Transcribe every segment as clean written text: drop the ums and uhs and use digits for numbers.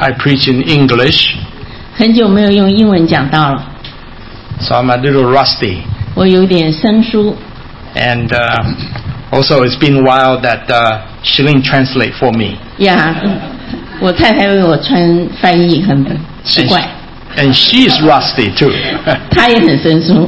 I preach in English, 很久没有用英文讲道了， so I'm a little rusty. 我有点生疏。 And also, it's been a while that Shilin translate for me. 呀，我太太为我翻译很奇怪， And she is rusty too. 她也很生疏。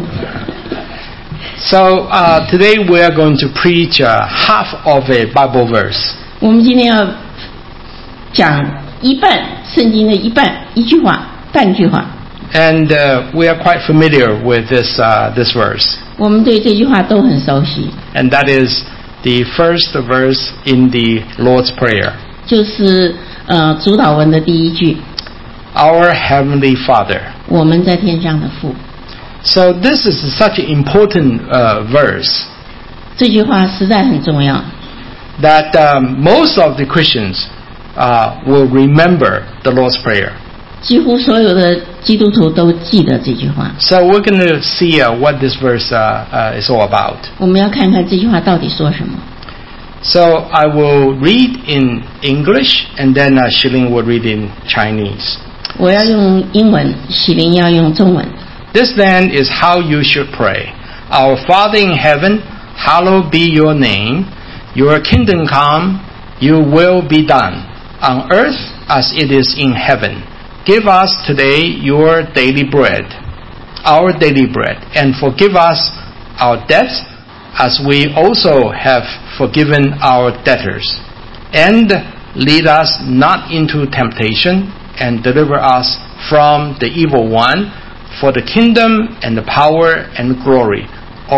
So today we are going to preach half of a Bible verse. 我们今天要讲一半圣经的一半，一句话，半句话。 And we are quite familiar with this verse. 我们对这句话都很熟悉， And that is the first verse in the Lord's Prayer. 就是主祷文的第一句， Our Heavenly Father. 我们在天上的父。 So this is such an important verse 这句话实在很重要， that most of the Christians will remember the Lord's Prayer. 几乎所有的基督徒都记得这句话。 So we're going to see what this verse is all about. 我们要看看这句话到底说什么。 So I will read in English, and then Shilin will read in Chinese. 我要用英文，喜玲要用中文。 This then is how you should pray. Our Father in heaven, hallowed be your name. Your kingdom come, your will be done, on earth as it is in heaven. Give us today your daily bread, our daily bread, and forgive us our debts as we also have forgiven our debtors. And lead us not into temptation, and deliver us from the evil one. For the kingdom and the power and the glory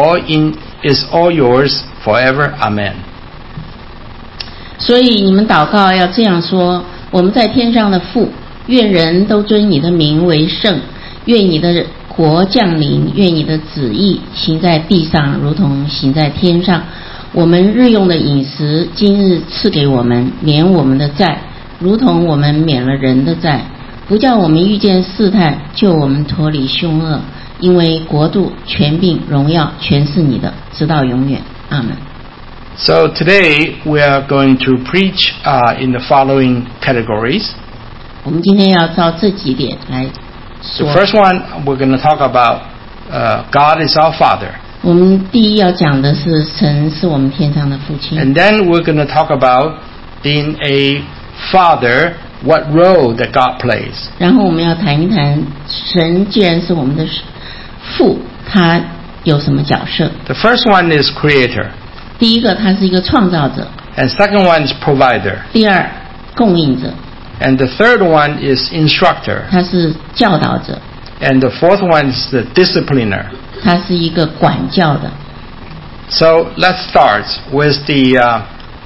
is all yours forever. Amen. 所以你们祷告要这样说：我们在天上的父，愿人都尊你的名为圣，愿你的国降临，愿你的旨意行在地上，如同行在天上。我们日用的饮食，今日赐给我们，免我们的债，如同我们免了人的债。不叫我们遇见试探，救我们脱离凶恶，因为国度、权柄、荣耀全是你的，直到永远。阿们。 So today we are going to preach in the following categories. 我们今天要照这几点来 The 说。 first one we're going to talk about God is our Father. 我们第一要讲的是神是我们天上的父亲， And then we're going to talk about being a father, what role that God plays. 然后我们要谈一谈神既然是我们的父，他有什么角色？ The first one is creator, 第一个，他是一个创造者； and second one is provider, 第二，供应者； and the third one is instructor, 他是教导者； and the fourth one is the discipliner. 他是一个管教的。 So let's start with the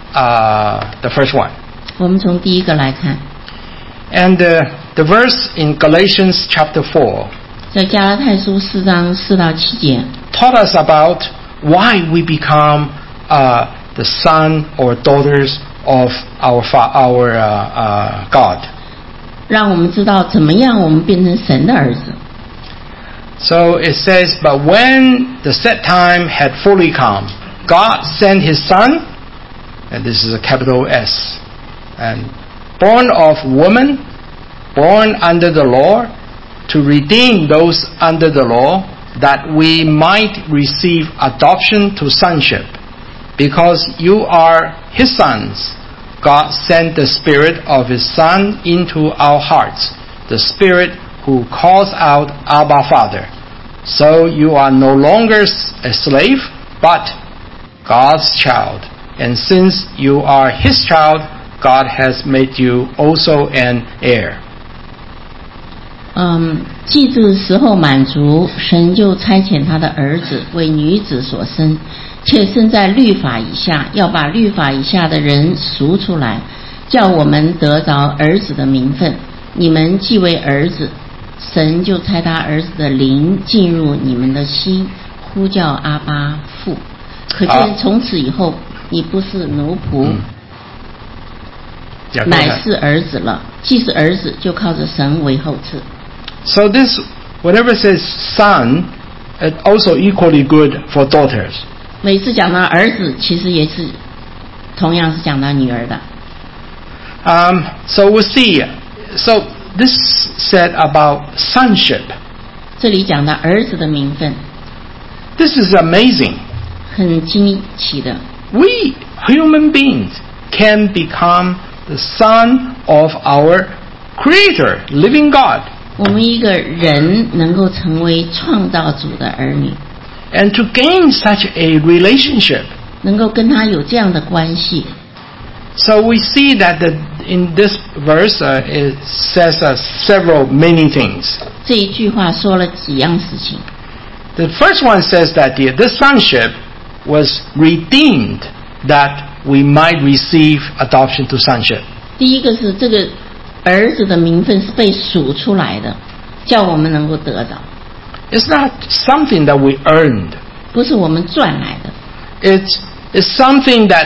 first one. 我们从第一个来看， And the verse in Galatians chapter 4 在加拉太书4章4到7节， taught us about why we become the son or daughters of our God. 让我们知道怎么样我们变成神的儿子。 So it says, but when the set time had fully come, God sent his son, and this is a capital S, and born of woman, born under the law, to redeem those under the law, that we might receive adoption to sonship. Because you are his sons, God sent the Spirit of his Son into our hearts, the Spirit who calls out, Abba, Father. So you are no longer a slave, but God's child. And since you are his child, God has made you also an heir. 祭祀时候满足，神就差遣他的儿子为女子所生，且生在律法以下，要把律法以下的人赎出来，叫我们得着儿子的名分。你们既为儿子，神就差他儿子的灵进入你们的心，呼叫阿爸父。可见从此以后，你不是奴仆，乃是儿子了。既是儿子，就靠着神为后赐。 So this, whenever it says son, it also equally good for daughters. 每次讲到儿子，其实也是同样是讲到女儿的。 So we'll see So this said about sonship. 这里讲到儿子的名分， This is amazing. 很惊奇的。 We human beings can become the son of our Creator, living God. 我们一个人能够成为创造主的儿女， And to gain such a relationship. 能够跟他有这样的关系。 So we see that in this verse it says many things. 这一句话说了几样事情。 The first one says that this sonship was redeemed that we might receive adoption to sonship. 第一个是这个儿子的名分是被数出来的，叫我们能够得着， It's not something that we earned. 不是我们赚来的， It's something that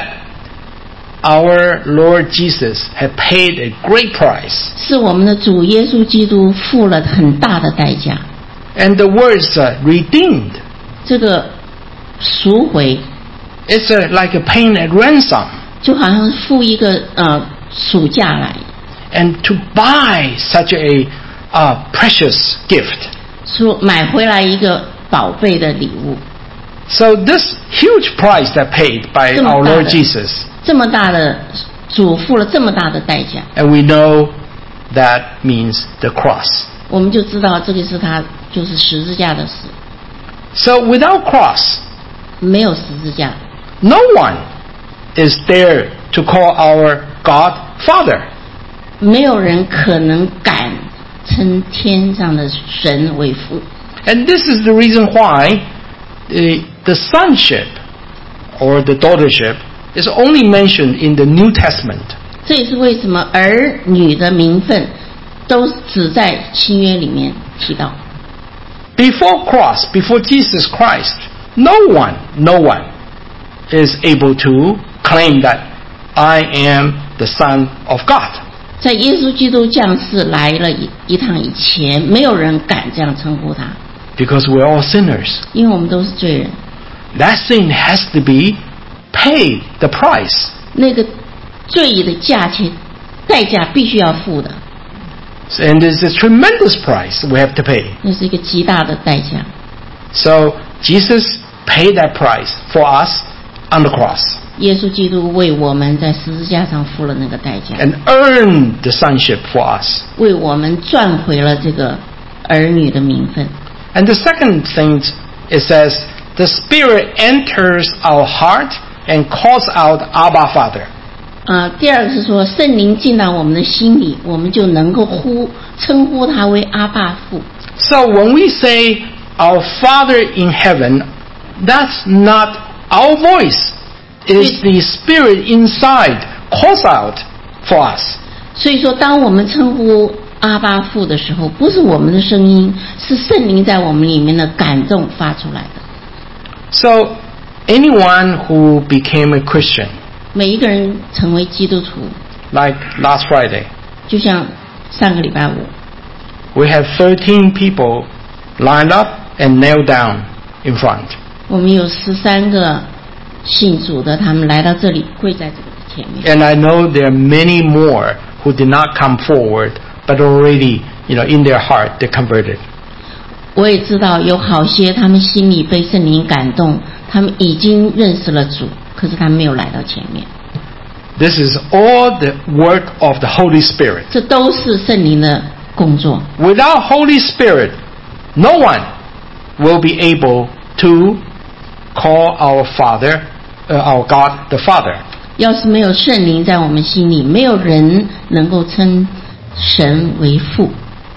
our Lord Jesus had paid a great price. 是我们的主耶稣基督付了很大的代价。 And the words redeemed, 这个赎回 it's like paying a ransom. 就好像付一个赎价来， And to buy such a precious gift. 说买回来一个宝贝的礼物， So this huge price that paid by 这么 our 大的 Lord Jesus. 这么大的主付了这么大的代价， And we know that means the cross. 我们就知道这个是他就是十字架的死， So without cross, 没有十字架， no one is there to call our God Father. 没有人可能敢称天上的神为父。 And this is the reason why the sonship or the daughtership is only mentioned in the New Testament. 这也是为什么儿女的名分都只在新约里面提到。 Before cross, before Jesus Christ, no one is able to claim that I am the Son of God. 在耶稣基督降世来了一趟以前，没有人敢这样称呼他， Because we're all sinners. 因为我们都是罪人。 That sin has to be paid, the price. 那个罪的代价必须要付的， And it's a tremendous price we have to pay. 那是一个极大的代价。 So Jesus paid that price for us on the cross 耶稣基督为我们在十字架上付了那个代价， and earned the sonship for us. 为我们赚回了这个儿女的名分。 And the second thing, it says, the Spirit enters our heart and calls out Abba Father. 第二个是说圣灵进到我们的心里，我们就能够称呼他为阿爸父。 So when we say our Father in heaven, that's not our voice. It's the Spirit inside calls out for us. 所以说，当我们称呼阿爸父的时候，不是我们的声音，是圣灵在我们里面的感动发出来的。 So anyone who became a Christian, 每一个人成为基督徒， like last Friday, 就像上个礼拜五， we have 13 people lined up and knelt down in front. 我们有13个信主的，他们来到这里，跪在这个前面。 And I know there are many more who did not come forward, but already, in their heart, they converted. 我也知道有好些他们心里被圣灵感动，他们已经认识了主，可是他们没有来到前面。 This is all the work of the Holy Spirit. 这都是圣灵的工作。 Without Holy Spirit, no one will be able to call our Father, our God, the Father. 要是没有圣灵在我们心里，没有人能够称神为父。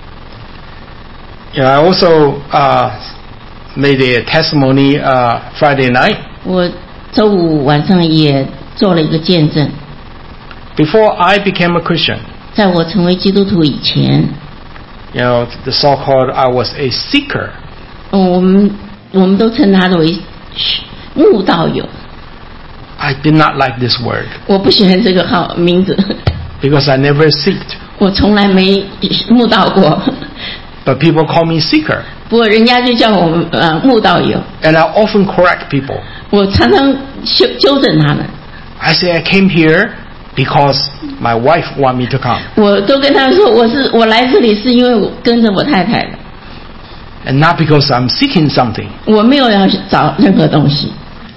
I also made a testimony Friday night. 我周五晚上也做了一个见证， Before I became a Christian, 在我成为基督徒以前， the so-called I was a seeker. 我们都称他为慕道友。 I did not like this word 我不喜欢这个名字， because I never seeked. 我从来没慕道过。 But people call me seeker. 不过人家就叫我慕道友， And I often correct people. 我常常纠正他们。 I say I came here because my wife want me to come. 我都跟他们说，我来这里是因为我跟着我太太的， And not because I'm seeking something. 我没有要找任何东西。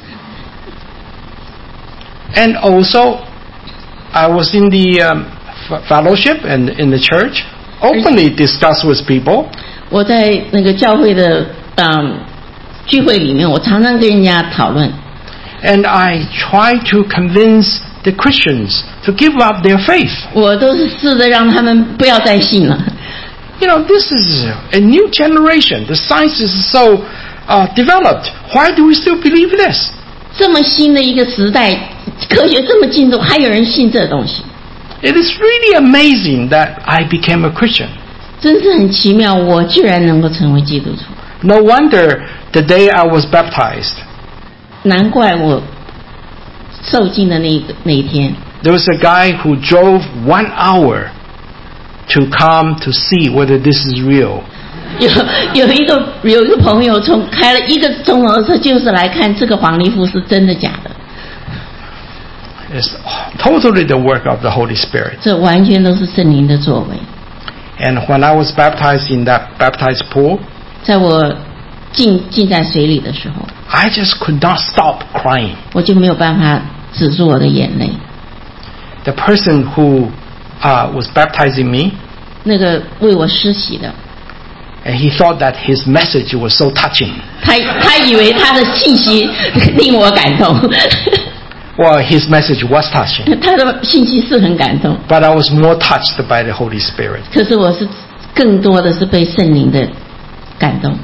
And also, I was in the fellowship and in the church, openly discuss with people. 我在那个教会的聚会里面，我常常跟人家讨论， And I try to convince the Christians to give up their faith. 我都是试着让他们不要再信了。 You know, this is a new generation. The science is so developed. Why do we still believe this? 这么新的一个时代，科学这么进步，还有人信这东西， It is really amazing that I became a Christian. 真是很奇妙。我居然能够成为基督徒， No wonder the day I was baptized, 难怪我受浸的那一天， there was a guy who drove 1 hour to come to see whether this is real. 有一个朋友开了1个钟头的车，就是来看这个黄历符是真的假的。 It's totally the work of the Holy Spirit. 这完全都是圣灵的作为。 And when I was baptized in that baptized pool, 在我浸在水里的时候， I just could not stop crying. 我就没有办法止住我的眼泪。 The person who was baptizing me, 那个为我施洗的， and he thought that his message was so touching. 他以为他的信息令我感动。 Well, his message was touching, 他的信息是很感动， but I was more touched by the Holy Spirit. 可是我是更多的是被圣灵的感动。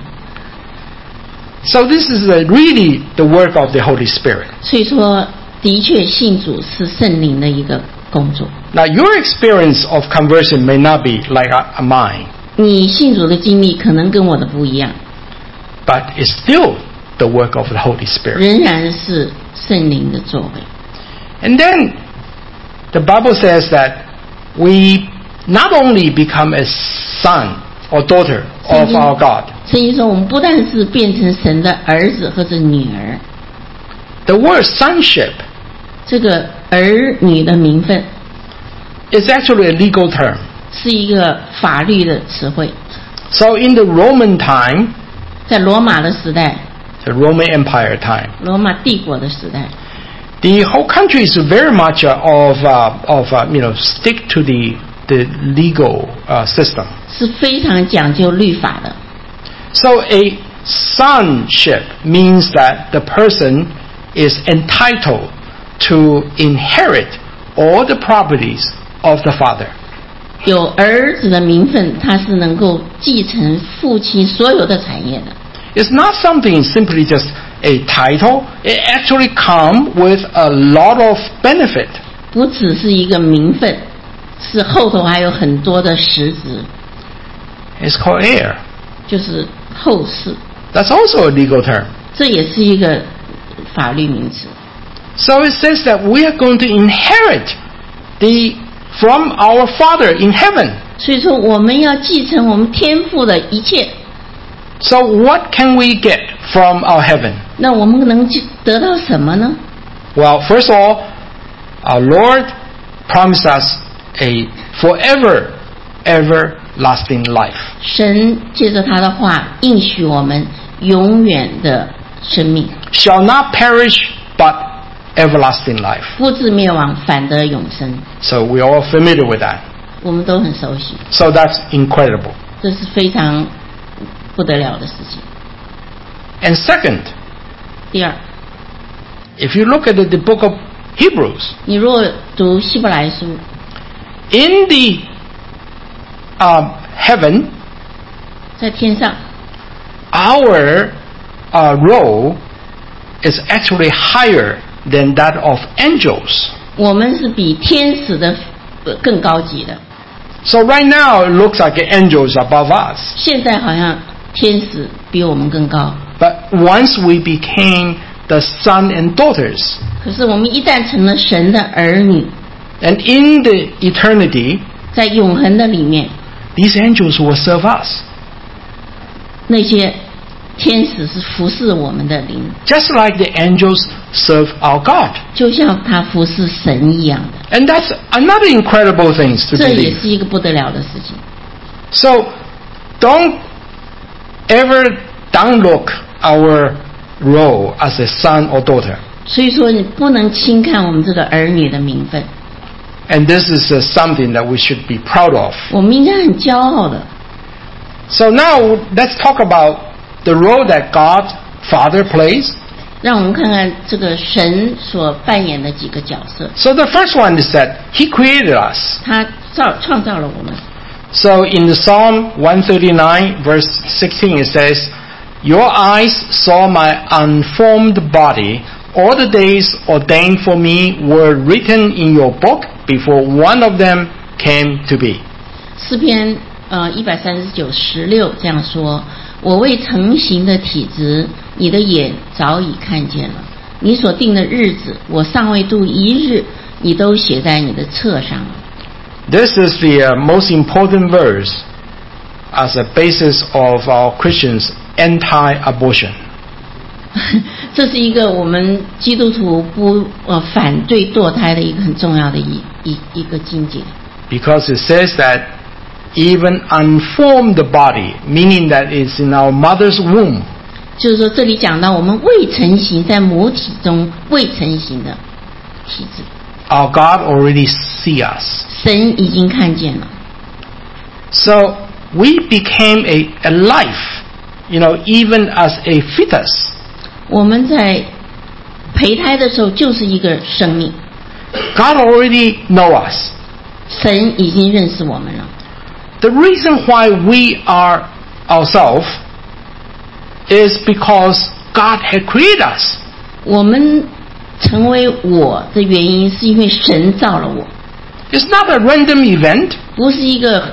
So this is really the work of the Holy Spirit. 所以说，的确信主是圣灵的一个工作。 Now, your experience of conversion may not be like mine, 你信主的经历可能跟我的不一样， but it's still the work of the Holy Spirit. 仍然是圣灵的作为。 And then the Bible says that we not only become a son or daughter of our God. 圣经说，我们不但是变成神的儿子或者女儿， The word sonship 这个儿女的名分 is actually a legal term. 是一个法律的词汇。 So in the Roman time, 在罗马的时代， the Roman Empire time, 罗马帝国的时代， the whole country is very much stick to the legal system. 是非常讲究律法的。 So a sonship means that the person is entitled to inherit all the properties of the father. 有儿子的名分，他是能够继承父亲所有的产业的。 It's not something simply just a title. It actually comes with a lot of benefit. 不只是一个名分，是后头还有很多的实质， It's called heir. 就是后世， That's also a legal term. 这也是一个法律名词。 So it says that we are going to inherit from our Father in heaven. 所以说，我们要继承我们天父的一切。 So what can we get from our heaven? 那我们能得到什么呢？ Well, first of all, our Lord promised us a forever, everlasting life. 神借着他的话应许我们永远的生命， Shall not perish, but everlasting life. 不至灭亡，反得永生。 So we're all familiar with that. 我们都很熟悉， So that's incredible. 这是非常不得了的事情。 And second, 第二， if you look at the book of Hebrews, 你如果读希伯来书， in the heaven, 在天上， our role is actually higher than that of angels. 我们是比天使的更高级的。 So right now it looks like angels above us. 现在好像天使比我们更高， But once we became the son and daughters, 可是我们一旦成了神的儿女， and in the eternity, 在永恒的里面， these angels will serve us. 那些天使是服侍我们的灵， just like the angels serve our God. 就像他服侍神一样的。 And that's another incredible thing to 这也 believe. 是一个不得了的事情。 So don't ever downlook our role as a son or daughter. 所以说，你不能轻看我们这个儿女的名分， And this is something that we should be proud of. 我们应该很骄傲的。 So now let's talk about the role that God Father plays. 让我们看看这个神所扮演的几个角色。 So the first one is that He created us. 他创造了我们。 So in the Psalm 139 verse 16 it says, Your eyes saw my unformed body. All the days ordained for me were written in your book before one of them came to be. 诗篇139:16这样说：我未成形的体质，你的眼早已看见了；你所定的日子，我尚未度一日，你都写在你的册上了。 This is the most important verse as a basis of our Christians' anti-abortion. 这是一个我们基督徒不反对堕胎的一个很重要的一个境界。 Because it says that even unformed body, meaning that it's in our mother's womb, 就是说，这里讲到我们未成形，在母体中未成形的体质， our God already see us. 神已经看见了。 So we became a life, even as a fetus. 我们在胚胎的时候就是一个生命， God already know us. 神已经认识我们了。 The reason why we are ourselves is because God had created us. 我们成为我的原因，是因为神造了我， It's not a random event. 不是一个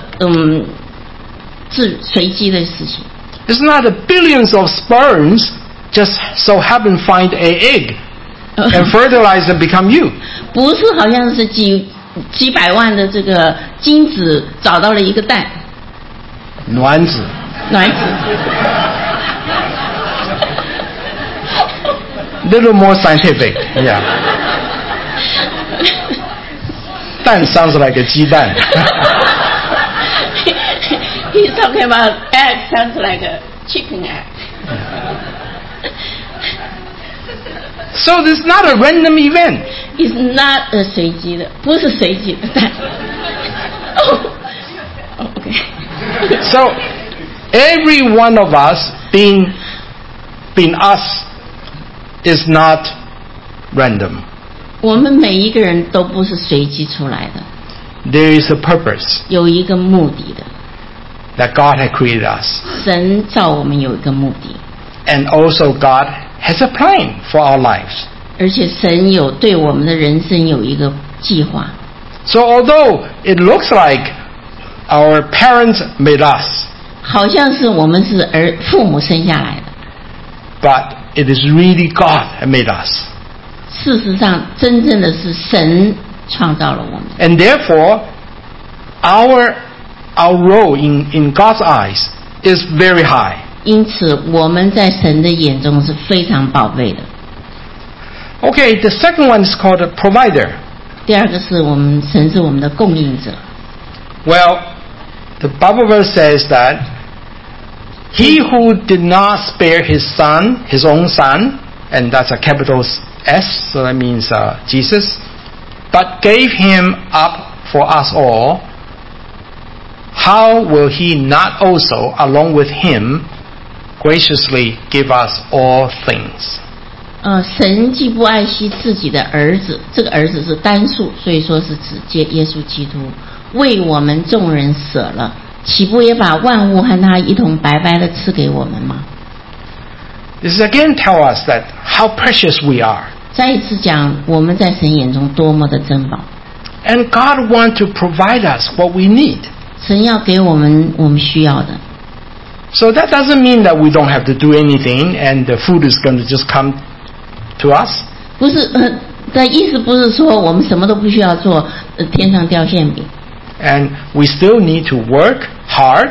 随机的事情。 It's not a billions of sperms just so happen find an egg and fertilize and become you. 不是好像是几百万的这个精子找到了一个蛋， 卵子。 卵子。 Little more scientific, yeah. 蛋 sounds like a 鸡蛋。 He's talking about egg sounds like a chicken egg. So this is not a random event. It's not a 随机的，不是随机的蛋。Okay. So every one of us being us is not random. 我们每一个人都不是随机出来的， There is a purpose 有一个目的的。 that God had created us. 神造我们有一个目的， And also God has a plan for our lives. 而且神有对我们的人生有一个计划。 So although it looks like our parents made us, 好像是我们是父母生下来的， but it is really God that made us. 事实上真正的是神创造了我们。 And therefore, our role in God's eyes is very high. 因此我们在神的眼中是非常宝贝的。 Okay, the second one is called a provider. 第二个是神是我们的供应者。 Well, the Bible verse says that he who did not spare his own son, and that's a capital S, so that means Jesus, but gave him up for us all, how will he not also, along with him, graciously give us all things? 神既不爱惜自己的儿子，这个儿子是单数，所以说是指耶稣基督，为我们众人舍了，岂不也把万物和他一同白白的赐给我们吗？ This again tells us that how precious we are. 再一次讲，我们在神眼中多么的珍宝。 And God wants to provide us what we need. 神要给我们需要的。 So that doesn't mean that we don't have to do anything and the food is going to just come to us. 不是的意思不是说我们什么都不需要做，天上掉馅饼。 And we still need to work hard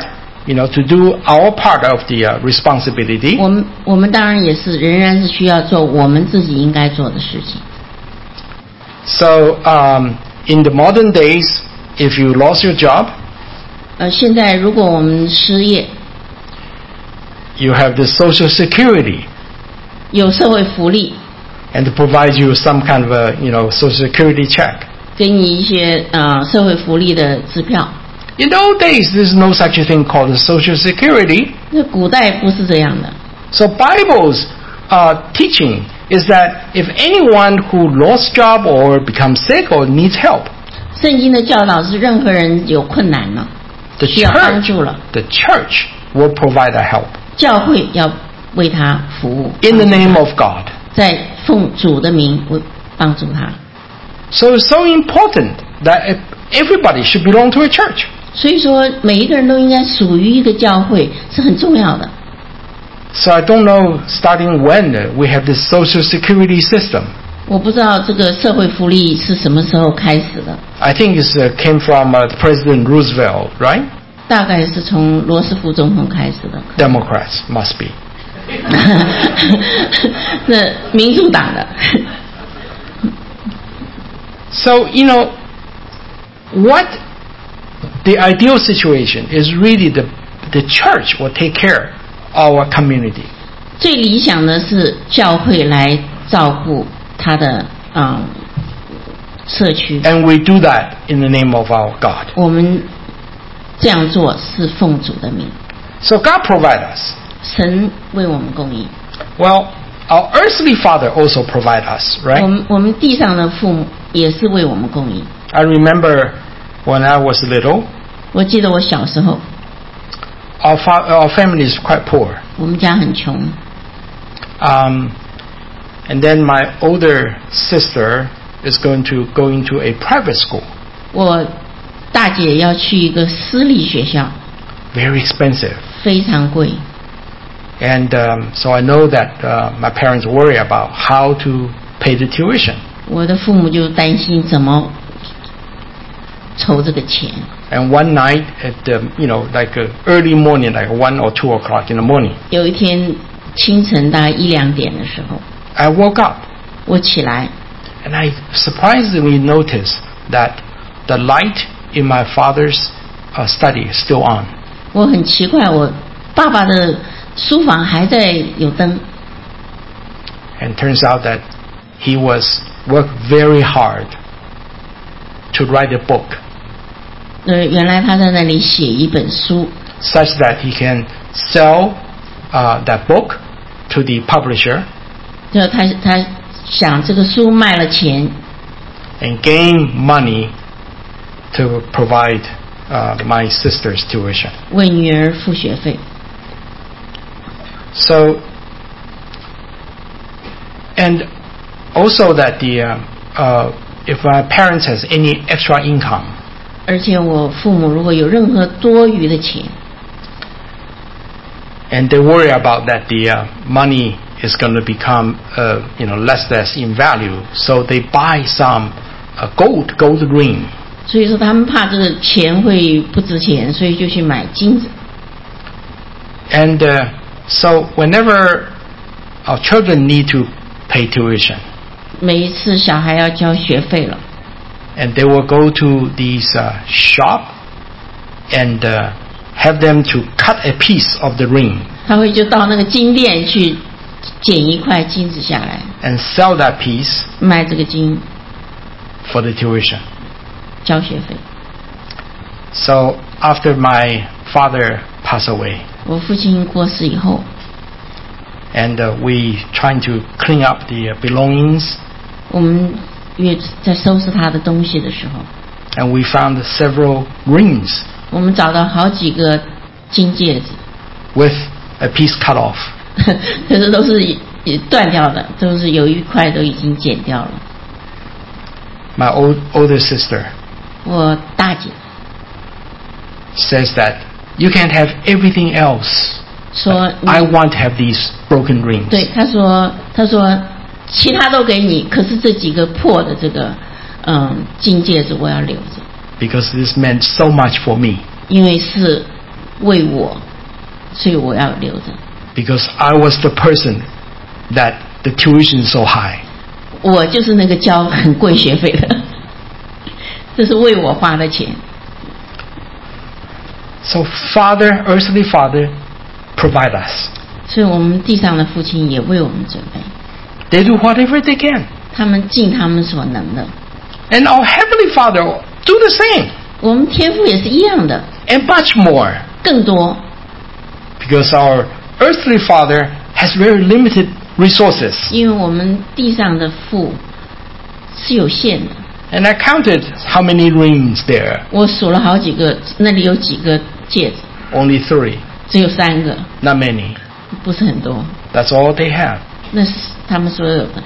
to do our part of the responsibility. 我们当然也是仍然是需要做我们自己应该做的事情。 So in the modern days, if you lost your job, 现在如果我们失业， you have the Social Security, 有社会福利， and to provide you some kind of a Social Security check. 给你一些社会福利的支票。 In old days, there's no such a thing called Social Security. 那古代不是这样的。 So Bible's teaching is that if anyone who lost job or becomes sick or needs help, 圣经的教导是任何人有困难了， the 需要帮助了， church will provide a help 教会要为他服务。 in the name of God. 在奉主的名帮助他。 So it's so important that everybody should belong to a church. 所以说，每一个人都应该属于一个教会，是很重要的。 So I don't know starting when we have this Social Security system. 我不知道这个社会福利是什么时候开始的。 I think it came from President Roosevelt, right? 大概是从罗斯福总统开始的。 Democrats must be. 是民主党的。 So what the ideal situation is really the church will take care of our community. 最理想的是教会来照顾他的社区。 And we do that in the name of our God. 我们这样做是奉主的名。 So God provide us. 神为我们供应。 Well, our earthly father also provide us, right? 我们地上的父母也是为我们供应。 I remember when I was little, 我记得我小时候， our family is quite poor. 我们家很穷。 And then my older sister is going to go into a private school. 我大姐要去一个私立学校， Very expensive. 非常贵。 And so I know that my parents worry about how to pay the tuition. 我的父母就担心怎么筹这个钱。 And one night at like early morning, like 1 or 2 o'clock in the morning, 有一天清晨大概1、2点的时候， I woke up 我起来， and I surprisingly noticed that the light in my father's study is still on. 我很奇怪，我爸爸的书房还在有灯。 And turns out that he was worked very hard to write a book 原来他在那里写一本书， such that he can sell that book to the publisher 就他想这个书卖了钱， and gain money to provide my sister's tuition. 为女儿付学费。 So, and also that if my parents has any extra income, 而且我父母如果有任何多余的钱， and they worry about that the money is going to become less in value, so they buy some gold ring. 所以说他们怕这个钱会不值钱，所以就去买金子。 And so whenever our children need to pay tuition, 每一次小孩要交学费了， and they will go to these shop and have them to cut a piece of the ring 他会就到那个金店去捡一块金子下来， and sell that piece 卖这个金 for the tuition. 交学费。 So after my father passed away, 我父亲过世以后， and we trying to clean up the belongings, 我们越在收拾他的东西的时候， and we found several rings 我们找到好几个金戒指， with a piece cut off. 可是都是断掉的，都是有一块都已经剪掉了。 My older sister 我大姐 says that you can't have everything else. 说 I want to have these broken rings. 对，他说其他都给你，可是这几个破的这个金戒指我要留着， Because this meant so much for me. 因为是为我，所以我要留着。 Because I was the person that the tuition is so high. 我就是那个交很贵学费的，这是为我花的钱。 So Father, earthly Father, provide us. 所以我们地上的父亲也为我们准备， They do whatever they can. 他们尽他们所能的。 And our Heavenly Father do the same. 我们天父也是一样的， And much more. 更多。 Because our earthly Father has very limited resources. 因为我们地上的父是有限的。 And I counted how many rings there. 我数了好几个，那里有几个戒指， Only 3. 只有3个， Not many. 不是很多。 That's all they have. 那是他们所有的。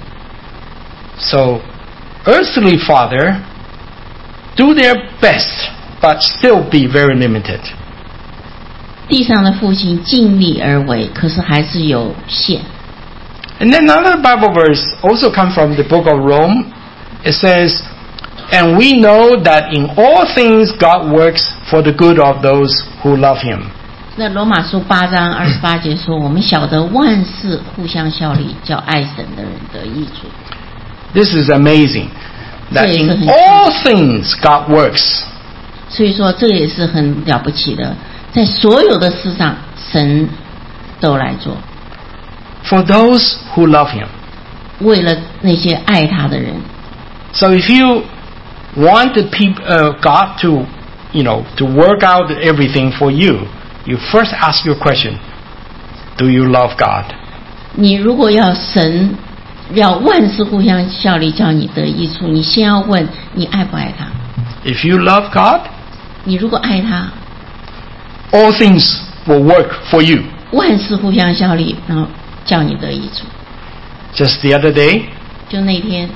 So, earthly Father do their best, but still be very limited. 地上的父亲尽力而为，可是还是有限。 And then another Bible verse also comes from the book of Rome. It says, "And we know that in all things God works for the good of those who love Him." 那罗马书8章28节说：“我们晓得万事互相效力，叫爱神的人得益处。” This is amazing. That in all things God works. 所以说，这个也是很了不起的，在所有的事上，神都来做。 For those who love Him. 为了那些爱他的人。 So if you want the God to, to work out everything for you, you first ask your question: Do you love God? 你如果要神要万事互相效力，叫你得益处，你先要问你爱不爱他。 If you love God, 你如果爱他， all things will work for you. 万事互相效力，然后叫你得益处。 Just the other day, 就那天，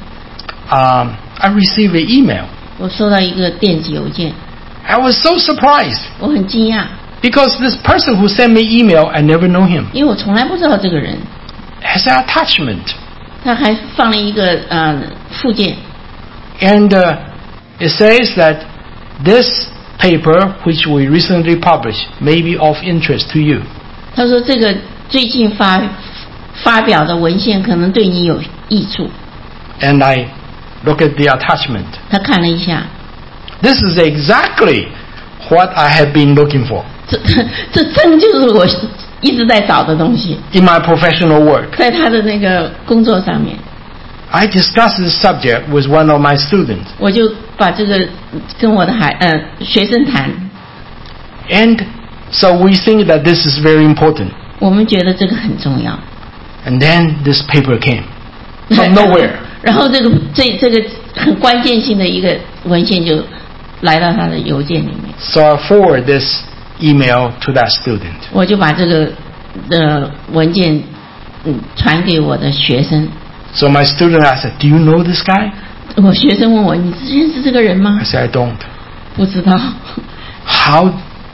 I received an email. 我收到一个电子邮件， I was so surprised 我很惊讶， because this person who sent me email, I never know him. 因为我从来不知道这个人， Has an attachment. 他还放了一个附件， And it says that this paper, which we recently published, may be of interest to you. 他说这个最近发表的文献可能对你有益处。 And I look at the attachment. 他看了一下， This is exactly what I have been looking for 这正就是我一直在找的东西， in my professional work. 在他的那个工作上面， I discussed this subject with one of my students. 我就把这个跟我的学生谈， And so we think that this is very important. 我们觉得这个很重要。 And then this paper came from nowhere. 然后这个很关键性的一个文献就来到他的邮件里面， So I forward this email to that student. 我就把这个文件传给我的学生。 So my student asked, "Do you know this guy?" 我学生问我：“你认识这个人吗 I said, "I don't." ？” 不知道。 How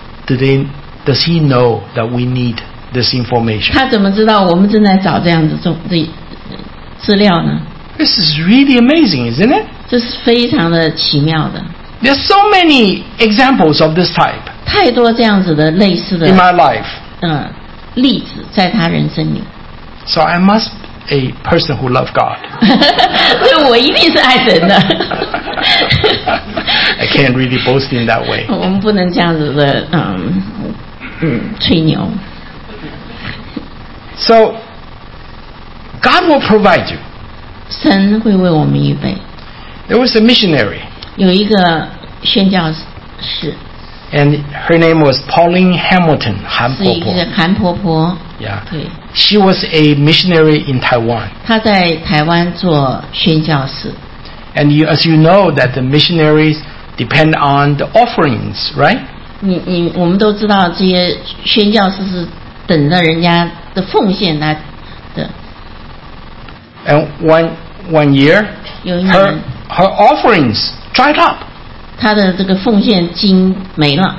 does he know that we need this information? 他怎么知道我们正在找这样子资料呢？ This is really amazing, isn't it? 这是非常的奇妙的。 There's so many examples of this type 太多这样子的类似的 in my life. 例子在他人生里。 So I must be a person who loves God. 所以我一定是爱神的。 I can't really boast in that way. 我们不能这样子的吹牛。 So God will provide you. 神会为我们预备。 There was a missionary, 有一个宣教士， and her name was Pauline Hamilton, 是一个韩婆婆。 Yeah. 对， She was a missionary in Taiwan. 她在台湾做宣教士。 And as you know, that the missionaries depend on the offerings, right? 我们都知道这些宣教士是等着人家的奉献来的。 And one year, 有一年， her offerings dried up. 她的这个奉献金没了。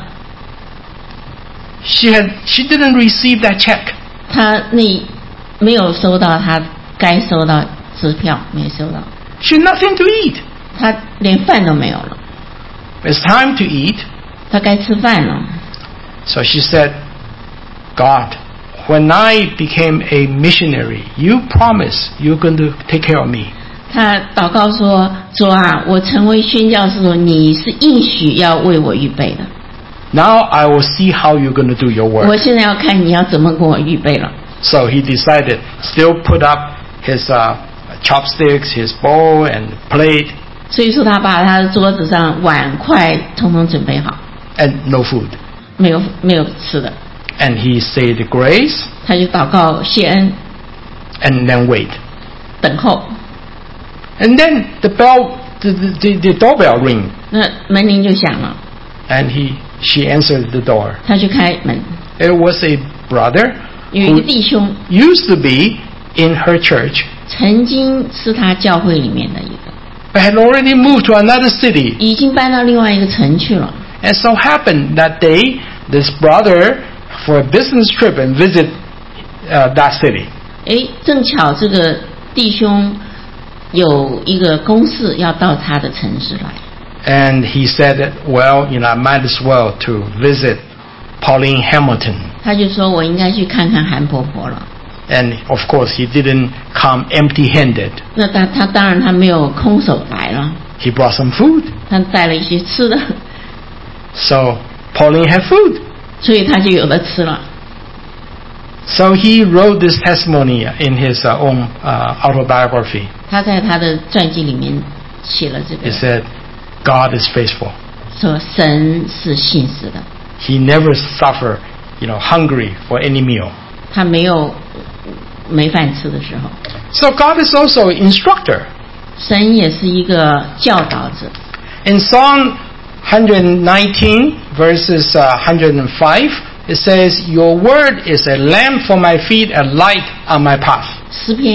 She didn't receive that check. 她没有收到她该收到支票，没收到。 She had nothing to eat. 她连饭都没有了。 It's time to eat. 她该吃饭了。 So she said, God, when I became a missionary, you promised you're going to take care of me. 他祷告说：“主啊，我成为宣教士，你是应许要为我预备的。 Now I will see how you're going to do your 我 work. 现在要看你要怎么给我预备了。 So he decided, still put up his chopsticks, his bowl and plate, ” 所以说，他把他的桌子上碗筷统统准备好， and no food. 没有吃的， And he said grace 他就祷告谢恩， and then wait. 等候。 And then the doorbell ring, 那门铃就响了， and she answered the door. 他去开门。 It was a brother 有一个 who 弟兄， used to be in her church, 曾经是他教会里面的一个， but had already moved to another city. 已经搬到另外一个城去了。 And so happened that day, this brother, for a business trip, and visit that city. 正巧这个弟兄有一个公事要到他的城市来， And he said, well, I might as well to visit Pauline Hamilton. 他就说我应该去看看韩婆婆了。 And of course, he didn't come empty-handed. 那他当然他没有空手来了， He brought some food. 他带了一些吃的， So Pauline had food. 所以他就有的吃了。 So he wrote this testimony in his own autobiography. 他在他的传记里面写了这 He 个， said, God is faithful. 说神是信实的， He never suffered, hungry for any meal. 他没有没饭吃的时候。 So God is also an instructor. 神也是一个教导者。 In Psalm 119 verses 105, it says, Your word is a lamp for my feet, a light on my path. 诗篇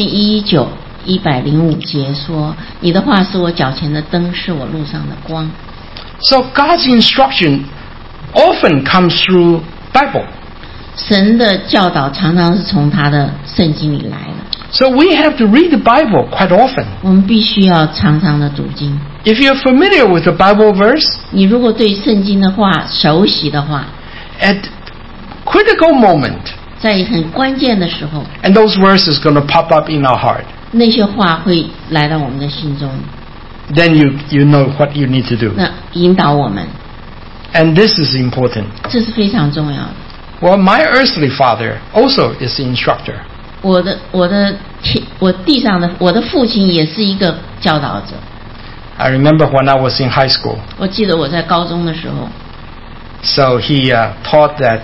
105节说：“你的话是我脚前的灯，是我路上的光。” So God's instruction often comes through Bible. 神的教导常常是从他的圣经里来的， So we have to read the Bible quite often. 我们必须要常常的读经。 If you're familiar with the Bible verse, 你如果对圣经的话熟悉的话， at critical moment, 在很关键的时候， and those verses going to pop up in our heart, 那些话会来到我们的心中， then you know what you need to do. 那引导我们， And this is important. 这是非常重要的。 Well, my earthly father also is the instructor. 我地上的我的父亲也是一个教导者。 I remember when I was in high school. 我记得我在高中的时候， So he taught that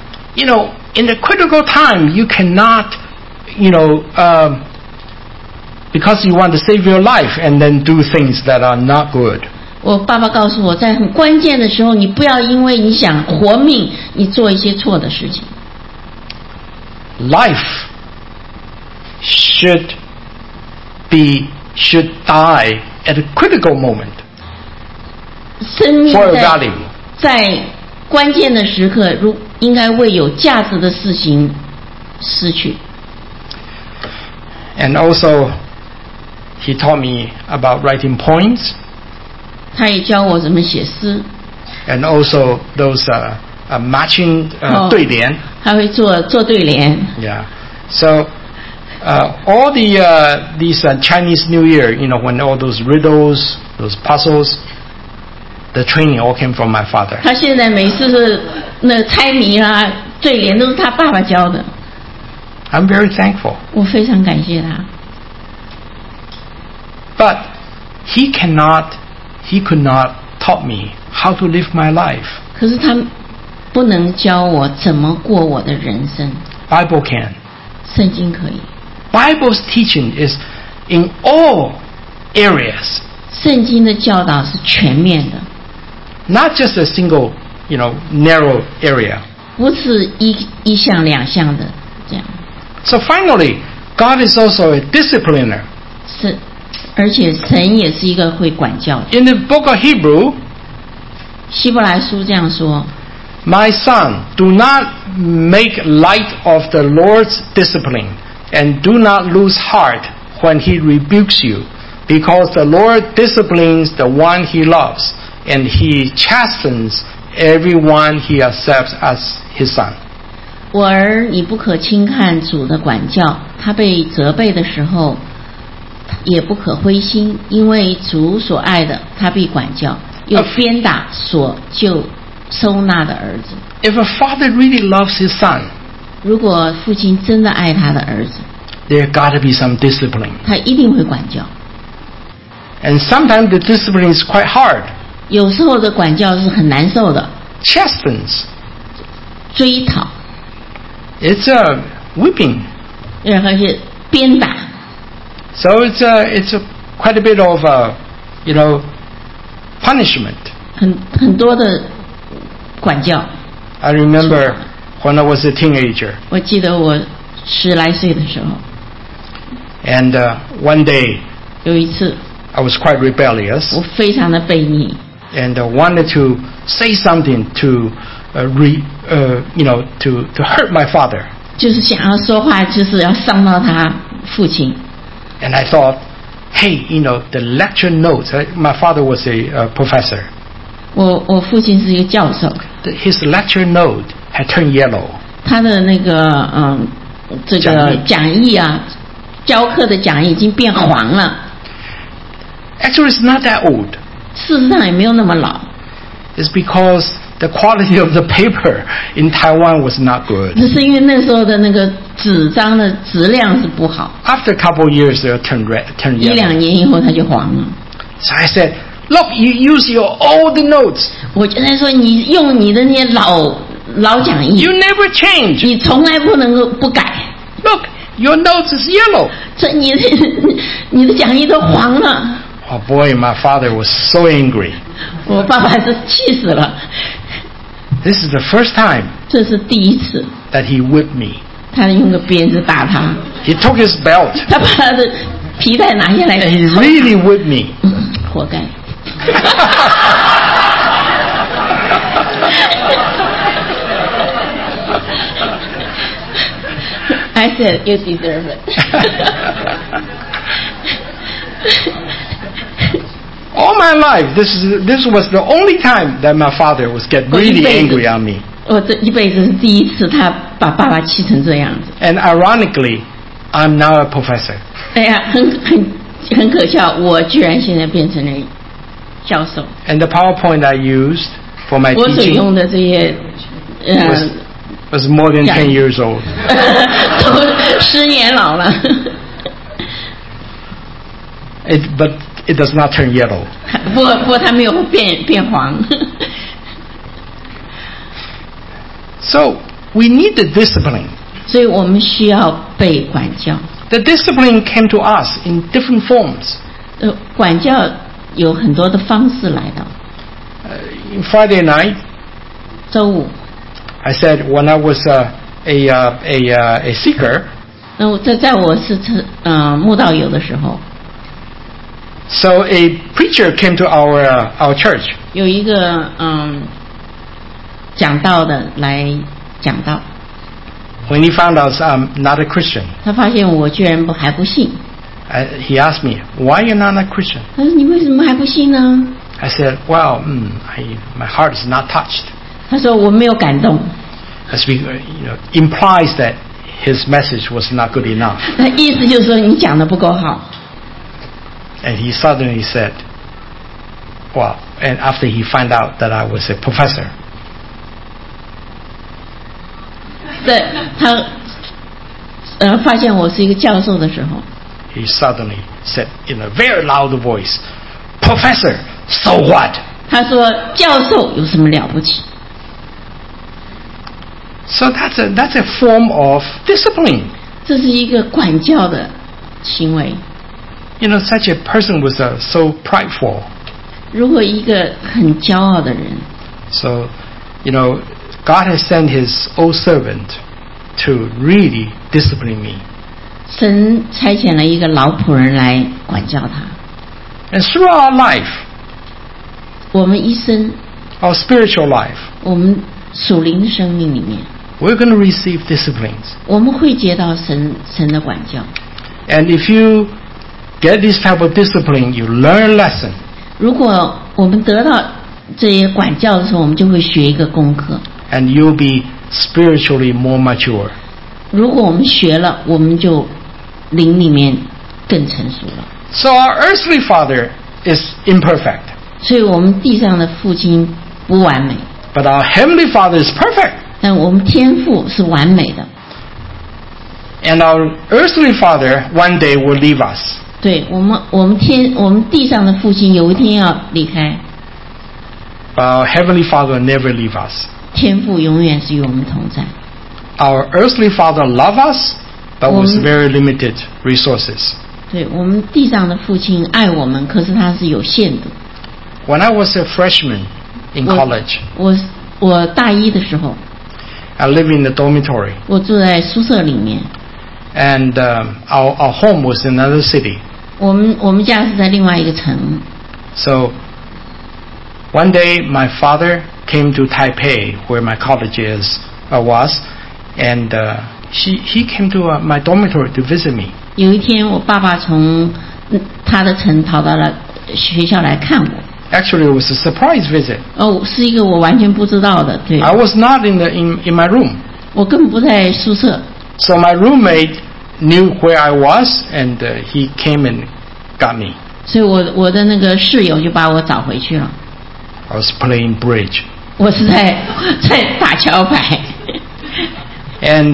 in the critical time, you cannot, because you want to save your life and then do things that are not good. 我爸爸告诉我，在很关键的时候，你不要因为你想活命，你做一些错的事情。 Life should die at a critical moment 生命 for a value. 在关键的时刻，应该为有价值的事情失去。 And also, he taught me about writing poems 他也教我怎么写诗， and also those matching 对联. 他会做对联。 Yeah. So all these Chinese New Year, when all those riddles, those puzzles, the training all came from my father. 他现在每次是那猜谜啦、对联都是他爸爸教的， I'm very thankful. 我非常感谢他。 But he could not taught me how to live my life. 可是他不能教我怎么过我的人生， Bible can. 圣经可以。 Bible's teaching is in all areas, 圣经的教导是全面的， not just a single, narrow area. 不是一项两项的这样。 So finally, God is also a discipliner. 是，而且神也是一个会管教的。 In the book of Hebrew, 希伯来书这样说： My son, do not make light of the Lord's discipline, and do not lose heart when he rebukes you, because the Lord disciplines the one he loves, and he chastens everyone he accepts as his son. 我儿，你不可轻看主的管教，他被责备的时候，也不可灰心，因为主所爱的，他必管教，又鞭打所就收纳的儿子。 If a father really loves his son, 如果父亲真的爱他的儿子， there got to be some discipline. 他一定会管教。 And sometimes the discipline is quite hard. 有时候的管教是很难受的， Chastens. 追讨， It's a whipping. 然后是鞭打。 So it's a quite a bit of punishment. 很多的管教。 I remember when I was a teenager, 我记得我10来岁的时候， and one day 有一次 I was quite rebellious 我非常的悖逆， and wanted to say something to to hurt my father. 就是想要说话，就是要伤到他父亲。 And I thought, hey, the lecture notes. My father was a professor. 我父亲是一个教授， His lecture note had turned yellow. 他的那个这个讲义啊，教课的讲义已经变黄了。 Actually, it's not that old. 事实上也没有那么老， It's because the quality of the paper in Taiwan was not good. 只是因为那时候的那个纸张的质量是不好， After a couple of years, it turned 1-2 yellow. 年以后它就黄了。 So I said, look, you use your old notes. 我就在说，你用你的那些老讲义， You never change. 你从来不能够不改。 Look, your notes is yellow. 这你的讲义都黄了。 Oh boy, my father was so angry. 我爸爸是气死了。 This is the first time 这是第一次， that he whipped me. 他用个鞭子打他， He took his belt 他把他的皮带拿下来， and he really whipped me. 活该。I said you deserve it. All my life, this was the only time that my father was get really angry on me. 我这一辈子是第一次，他把爸爸气成这样子。 And ironically, I'm now a professor. 哎呀，很可笑，我居然现在变成了教授。 And the PowerPoint I used for my 我所 teaching 用的这些 was more than 10 years old. 都10年老了。 But it does not turn yellow. 不过它没有变黄。 So we need the discipline. 所以我们需要被管教。 The discipline came to us in different forms. 管教有很多的方式来的。 Friday night, 周五， I said when I was a seeker, 那我在我是慕道友的时候， so a preacher came to our church. 有一个讲道的来讲道， When he found out I'm not a Christian, 他发现我居然还不信， he asked me, "Why you're not a Christian?" 他说你为什么还不信呢？ I said, "Well, my heart is not touched." 他说我没有感动， As we, implies that his message was not good enough. 那意思就是说你讲的不够好。 And he suddenly said, "Well," and after he found out that I was a professor, 对他发现我是一个教授的时候， he suddenly said in a very loud voice, "Professor, so what?" 他说教授有什么了不起？ So that's a form of discipline. 这是一个管教的行为。 Such a person was so prideful. 如果一个很骄傲的人， So, God has sent His old servant to really discipline me. 神差遣了一个老仆人来管教他。 And through our life, 我们一生， our spiritual life, 我们属灵的生命里面， we're going to receive disciplines. 我们会接到神的管教。 And if you get this type of discipline, you learn a lesson. 如果我们得到这些管教的时候，我们就会学一个功课。 And you'll be spiritually more mature. 如果我们学了，我们就灵里面更成熟了。 So our earthly father is imperfect. 所以我们地上的父亲不完美， But our heavenly father is perfect. 但我们天父是完美的。 And our earthly father one day will leave us. 对，我们地上的父亲有一天要离开， But our heavenly father will never leave us. 天父永远是与我们同在。 Our earthly father loved us, but with 我们 very limited resources. 对，我们地上的父亲爱我们，可是他是有限的。 When I was a freshman in college, 我大一的时候， I lived in the dormitory. 我住在宿舍里面， And our home was in another city. 我们家是在另外一个城。 So one day my father came to Taipei, where my college was, and he came to my dormitory to visit me. 有一天，我爸爸从他的城跑到了学校来看我。 Actually, it was a surprise visit. 哦，是一个我完全不知道的，对。 I was not in my room. 我根本不在宿舍， So my roommate knew where I was, and he came and got me. 所以我的那个室友就把我找回去了。 I was playing bridge. 我是在打桥牌。 And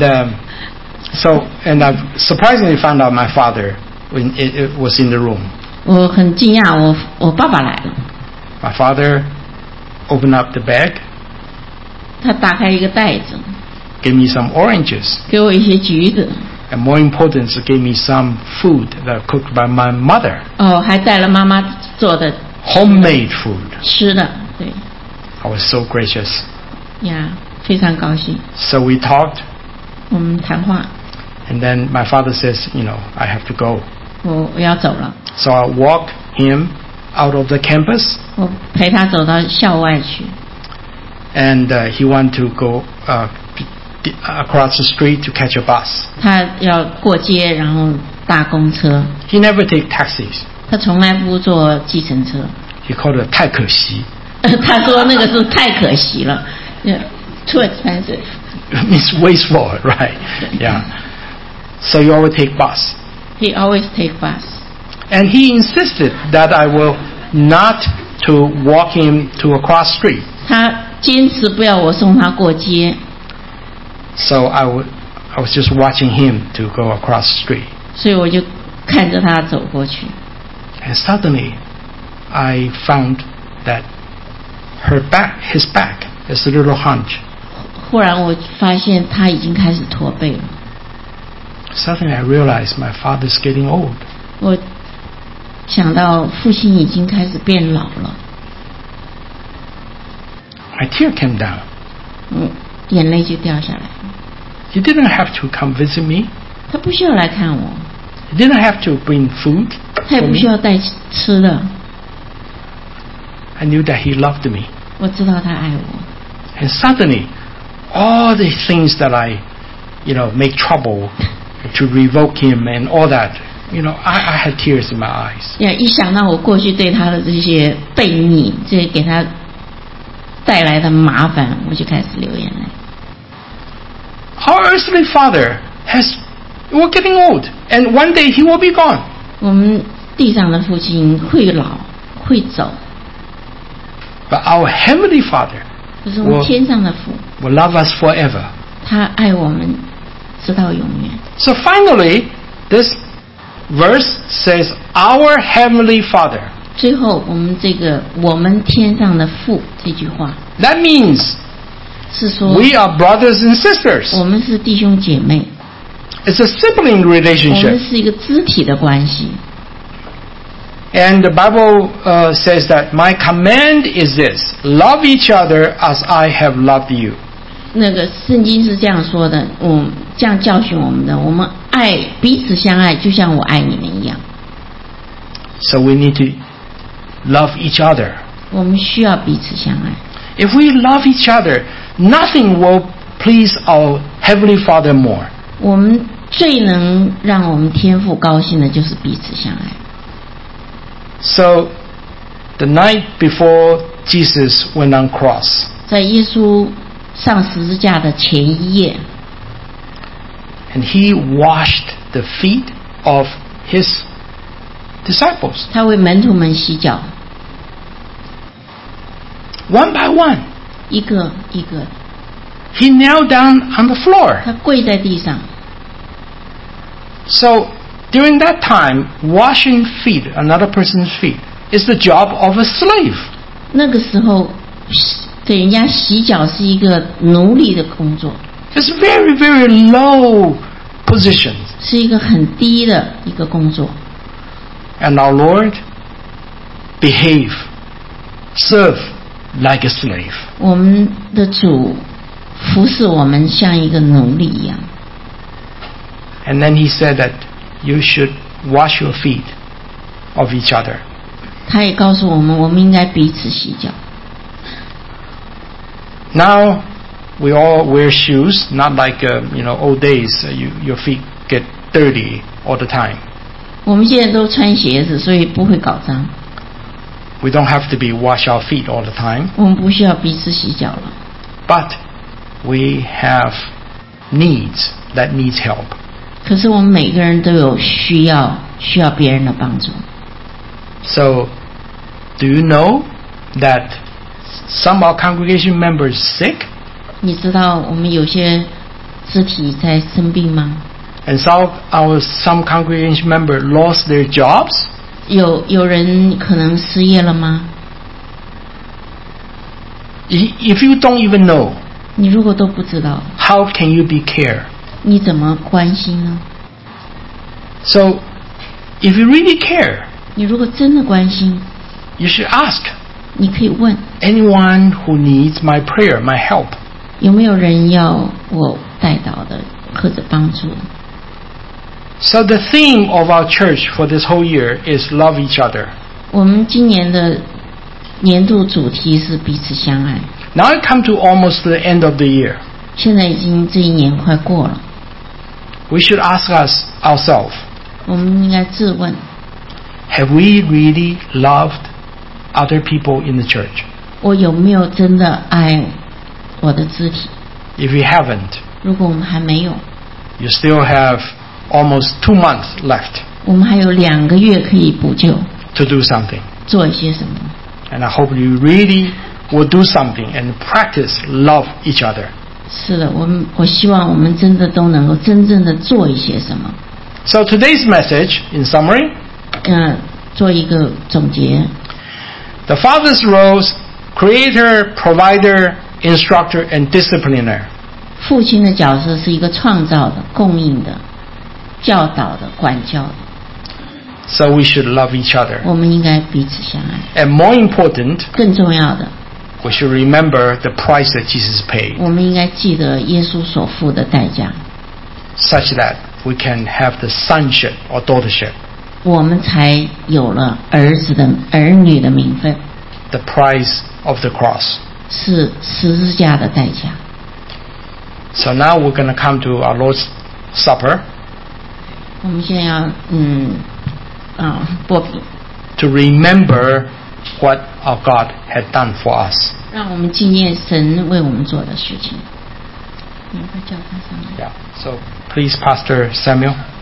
I surprisingly found out my father was in the room. 我很惊讶，我爸爸来了。 My father opened up the bag, 他打开一个袋子， gave me some oranges, 给我一些橘子。 and more important, gave me some food that cooked by my mother, 哦，还带了妈妈做的 homemade food. 吃的，对 I was so gracious. 呀，非常高兴。 So we talked, 我们谈话， and then my father says, I have to go. 我要走了， So I walked him out of the campus, 我陪他走到校外去。 and he wanted to go across the street to catch a bus. 他要过街，然后搭公车。 He never take taxis. 他从来不坐计程车。 He called it 太可惜. 他说那个是太可惜了 ，too expensive. It's wasteful, right? Yeah. So you always take bus. He always take bus. And he insisted that I will not to walk him to a cross street. 他坚持不要我送他过街， So I was just watching him to go across the street. 所以我就看着他走过去。 And suddenly I found that his back is a little hunch. 忽然我发现他已经开始驼背了。 Suddenly I realized my father's getting old. 我想到父亲已经开始变老了， My tear came down. 眼泪就掉下来。 He didn't have to come visit me. 他不需要来看我， He didn't have to bring food 他也 for 不需 me. 要带吃的。 I knew that he loved me. 我知道他爱我。 And suddenly, all the things that I, make trouble to revoke him and all that, I had tears in my eyes. 一想到我过去对他的这些悖逆，这些给他带来的麻烦，我就开始流眼泪。 Our earthly father we're getting old, and one day he will be gone. 我们地上的父亲会老会走， But our heavenly father 可是我们天上的父， will love us forever. 他爱我们直到永远。 So finally, this verse says, our heavenly father. 最后，我们天上的父这句话 That means 是说， we are brothers and sisters. 我们是弟兄姐妹， It's a sibling 我们 relationship. 是一个肢体的关系。 And the Bible says that my command is this: love each other as I have loved you. 那个圣经是这样说的，这样教训我们的，我们爱彼此相爱，就像我爱你们一样。 So we need to love each other. 我们需要彼此相爱。 If we love each other, nothing will please our Heavenly Father more. 我们最能让我们天父高兴的就是彼此相爱。 So the night before Jesus went on cross, 在耶稣上十字架的前一夜， and he washed the feet of his disciples, 他为门徒们洗脚， one by one. 一个一个， He knelt down on the floor. 他跪在地上。 So during that time, washing feet, another person's feet, is the job of a slave. 那个时候给人家洗脚是一个奴隶的工作， It's very, very low position. 是一个很低的一个工作。 And our Lord behave, serve like a slave. 我们的主服侍我们像一个奴隶一样。 And then he said that you should wash your feet of each other. 他也告诉我们，我们应该彼此洗脚。 Now we all wear shoes, not like old days. Your feet get dirty all the time. 我们现在都穿鞋子，所以不会搞脏。 We don't have to be wash our feet all the time, 我们不需要彼此洗脚了， but we have needs that needs help. 可是我们每个人都有需要别人的帮助。 So, do you know that some of our congregation members sick, 你知道我们有些肢体在生病吗？ and some congregation member lost their jobs? 有人可能失业了吗？ If you don't even know, 你如果都不知道， how can you be care? 你怎么关心呢？ So, if you really care, 你如果真的关心， you should ask 你可以问 anyone who needs my prayer, my help. 有没有人要我带导的或者帮助。 So the theme of our church for this whole year is love each other. 我们今年的年度主题是彼此相爱。 Now I come to almost the end of the year. 现在已经这一年快过了， We should ask ourselves, 我们应该自问： have we really loved other people in the church? 我有没有真的爱我的肢体？ If we haven't, 如果我们还没有， you still have almost 2 months left 我们还有2个月可以补救， to do something. 做一些什么。 And I hope you really will do something and practice love each other. 是的，我希望我们真的都能够真正的做一些什么。 So today's message, in summary, 做一个总结。 the father's roles, creator, provider, instructor, and discipliner. 父亲的角色是一个创造的、供应的、教导的、管教的。 So we should love each other. 我们应该彼此相爱。 And more important, 更重要的， we should remember the price that Jesus paid, 我们应该记得耶稣所付的代价， such that we can have the sonship or daughtership, 我们才有了儿女的名分， the price of the cross. 是十字架的代价。 So now we're going to come to our Lord's Supper 我们现在要擘饼， to remember what our God had done for us. 让我们纪念神为我们做的事情。你快叫他上来。 Yeah. So please, Pastor Samuel.